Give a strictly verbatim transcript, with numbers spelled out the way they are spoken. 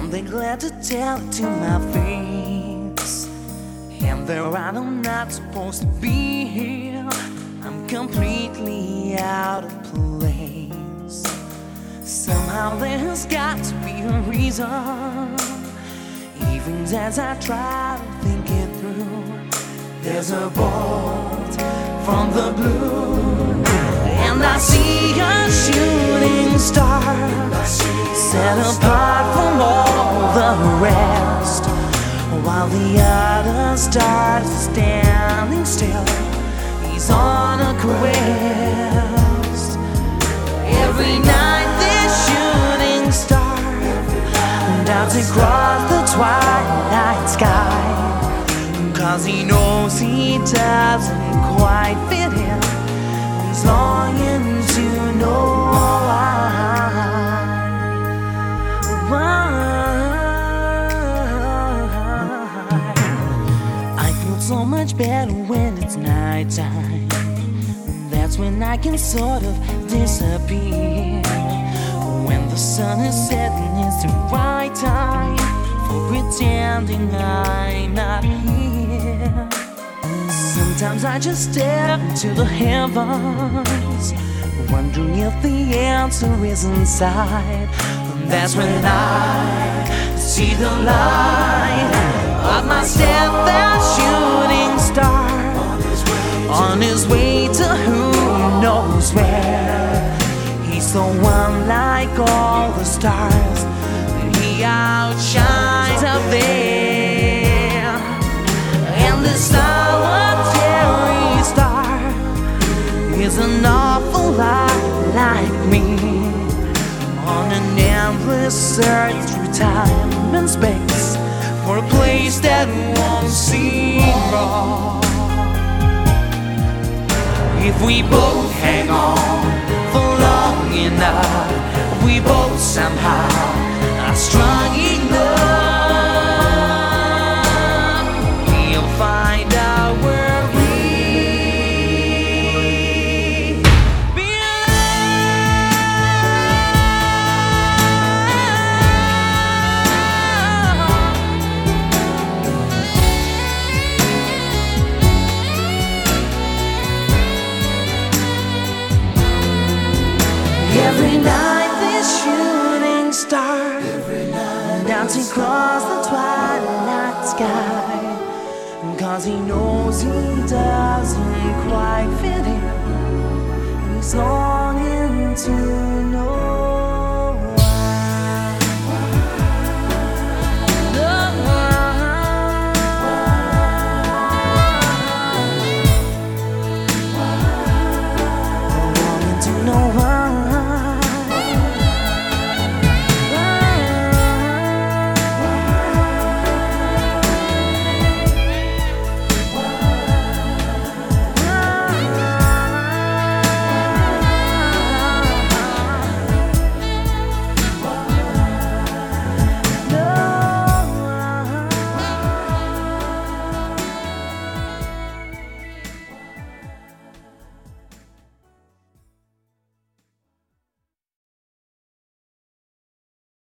something glad to tell it to my face. And there I'm not supposed to be here. I'm completely out of place. Somehow there's got to be a reason. Even as I try to think it through, there's a bolt from the blue, and I see a shooting star set apart from all the rest, while the other stars are standing still. He's on a quest. Every night this shooting star darts across the twilight sky, 'cause he knows he doesn't quite fit in. He's longing to know why. Why. I feel so much better when it's nighttime. That's when I can sort of disappear. When the sun is setting, it's the right time for pretending I'm not here. Sometimes I just stare into the heavens, wondering if the answer is inside. And that's when I see the light of my steadfast shooting star, on his way to who knows where. He's so unlike all the stars, he outshines up there. And this solitary star is an awful lot like me, on an endless search through time and space for a place that won't seem wrong. If we both hang on for long enough, we both somehow are strong enough. We'll find out where we every night this shooting star dancing across the twilight sky, 'cause he knows he doesn't quite fit in. He's longing to know